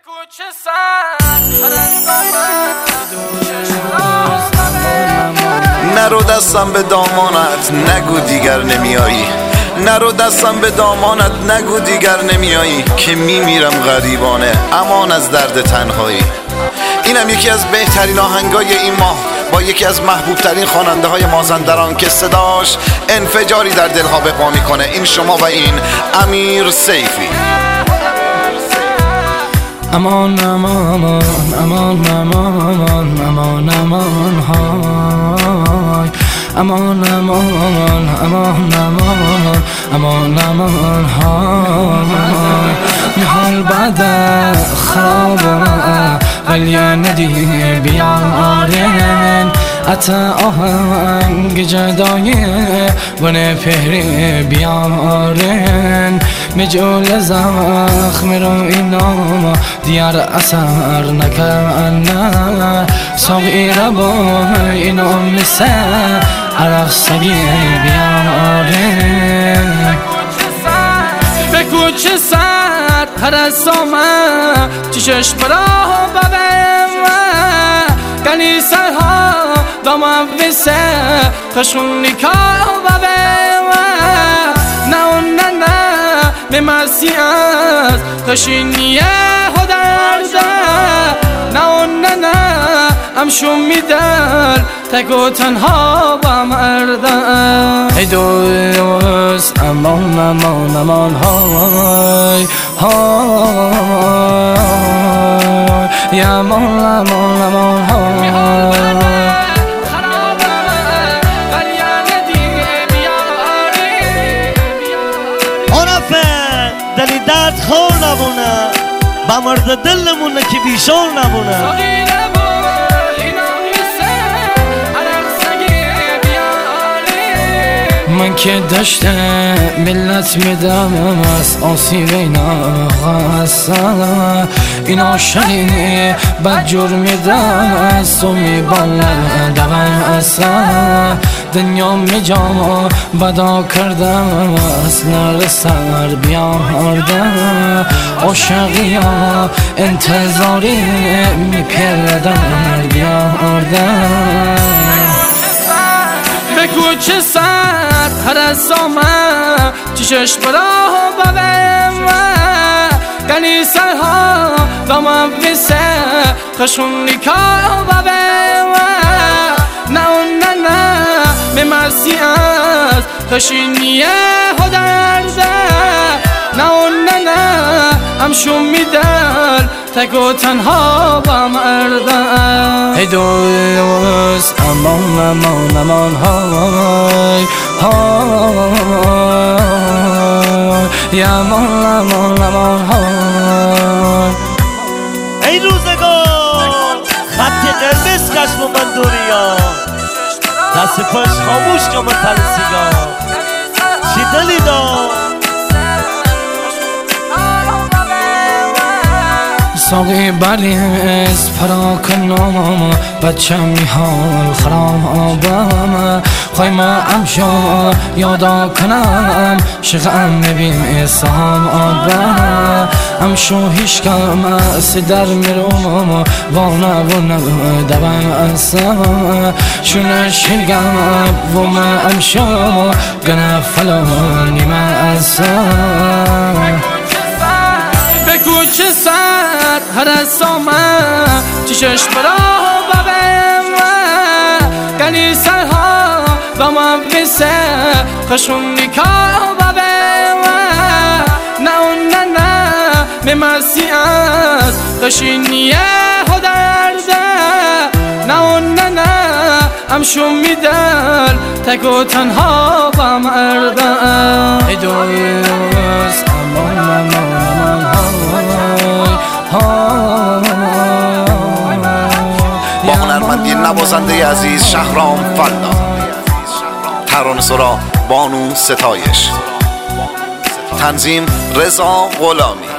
نرو دستم به دامانت نگو دیگر نمیایی، نرو دستم به دامانت نگو دیگر نمیایی، که میمیرم غریبانه امان از درد تنهایی. اینم یکی از بهترین آهنگای این ماه با یکی از محبوب ترین خواننده های مازندران که صداش انفجاری در دلها بپا میکنه. این شما و این امیر سیفی. امان امان امان امان امان امان های، امان امان امان امان امان امان های. نحال بعد خرابنا ولی ندی بیارین، اتا آهنگ جدای ونه پهری بیارین. مجول زخم رو اینا دیار اثر نکنه، ساقی رو با اینو مثل عرق سگی بیارین. به کوچه سر هرسامه چشش براه ببین، گلی سرها دامم ویسه خشون نکاه ببین. نه نه نه بمرسی از خشینیه ها درده، نه نه نه امشون میدر تک و تنها با مرده. ای دوست امان امان امان های های، یا امان امان امان های. دلی درد خور نبونه، با مرد دلمونه که بیشور نبونه. من که داشته ملت میدم از آسیب اینا خواستم، اینا شدینی بد جور میدم از تو میبالم دوام اصلا. دنیا میجام بدا کردم اصلا سر بیاردم، عاشقی ها انتظاری میپردم بیاردم. به کوچه سر هرسامه چشش براه ببین، گلی سرها دامم ویسه خشون نکاه ببین. نه نه نه بمرسی از خشینیه ها درده، نه نه نه امشون میدر تک و تنها با مرده. ای دوست امان امان امان های های، یا امان امان امان های. ای روزگار خط قرمز کشم و من دوریا، دست پاش خاموش که من تن سیگار چی دلی دار. ساقی بریز پرا کنم بچه میحال خرابم، خواه ما امشا یادا کنم شغم نبیم ایسام آبم. امشو هیچ کم سدر میروم وانا وانا دوام اصلا، شونه شلگم و ما امشا گنه فلانی ما اصلا. به کوچه سر هرسامه چشش براه ببین، گلی سرها دامم ویسه خشون نکاه ببین. نه نه نه بمرسی از خشینیه ها درده، نه نه نه امشون میدر تک و تنها با مرده. ای دوست امان امان امان با هنرمندی نوازنده عزیز شهرام فلا، ترانه‌سرا بانو ستایش، تنظیم رضا غلامی.